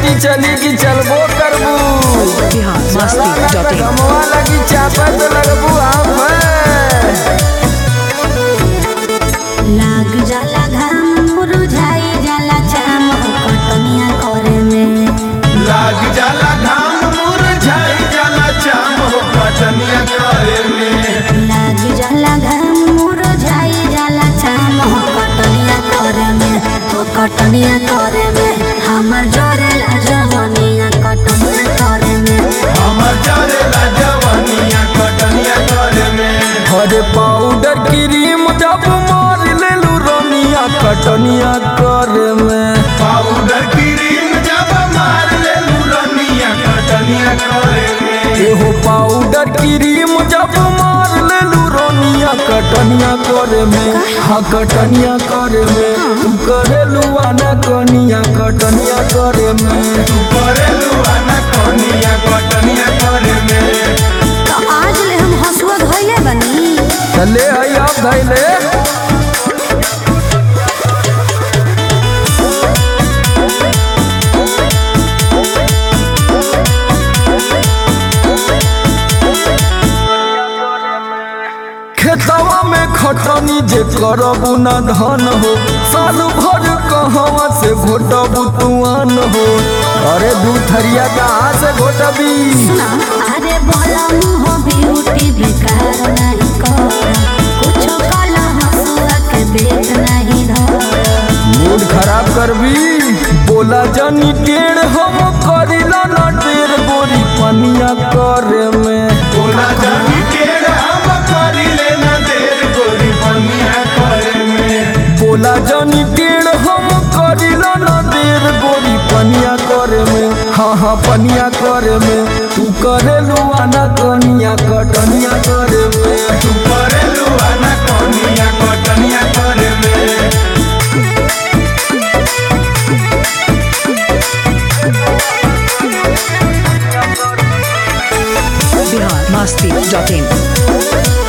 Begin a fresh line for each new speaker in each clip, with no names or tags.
लेके चली कि चलबो करबू
बिहारमस्ती.in
लगी चापा तो लगबू आप
लाग जाला घाम मुरझाई जाला चाम कटनिया करे में
लाग जाला घाम मुरझाई जाला चाम कटनिया करे में
लाग जाला घाम मुरझाई जाला चाम कटनिया करे में तो कटनिया करे में हमर जोरेला जवनिया कटनिया करे में
हमर जरेला जवनिया कटनिया करे में
हरे पाउडर क्रीम जब मार लेलू रोनिया कटनिया करे में
पाउडर क्रीम जब मार लेलू रनिया कटनिया करे में
एहो पाउडर क्रीम जब मार लेलू रोनिया कटनिया करे में हाँ कटनिया करे में तू करेलू आना कनिया कटनिया करे में
करेलू आना कनिया कटनिया करे में
तो आज ले हम हसुआ धइले बनी
चले आई आप धैले खेतवा में खटनी जे करबू न धन हो साल भर कहवा से घोटबू तुआन हो अरे दू थरिया कहाँ से घोटबी
अरे बोला मुँह ब्यूटी बेकार नहीं कर कुछ काला हसुआ के बेच नहीं धर
मूड खराब करबी बोला जानी टेढ़ हम करिला न टेढ़ गोरी पनिया करे में
बोला जानी टेढ़ हम करी लेना देर गोरी पनिया करे में
बोला जानी टेढ़ हम करिला न देर गोरी पनिया करे में हाँ हाँ पनिया करे में तू करेलू आना कनिया कटनिया करे में
तू करेलू आना कनिया कटनिया करे में
बिहारमस्ती.in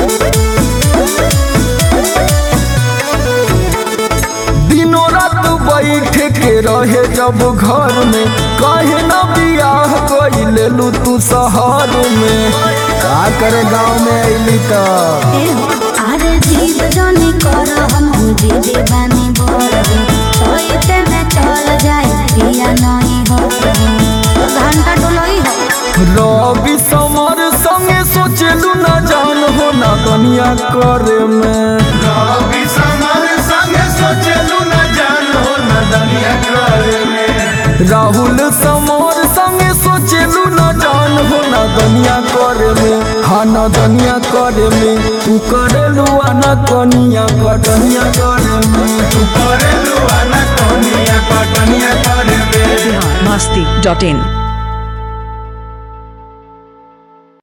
दिनों रात बैठे के रहे जब घर में काहे ना बियाह कई लेलू तू शहर में का करे गाँव में अली तो
अरे जीव जानी कर हम जीवी बानी बोल सोते में चल जाए पिया नहीं हो घंटा डोलोई हो
रवि समर संगे सोचलू न जान हो ना कनिया करे में
रवि समर संगे सोचलू न जान हो न दनिया करे में
राहुल समर संगे सोचलू न जान हो ना कनिया करे में हाँ ना दनिया करे में तू करेलू आना कनिया कटनिया करे में
तू करेलू आना कनिया कटनिया करे में
बिहारमस्ती.in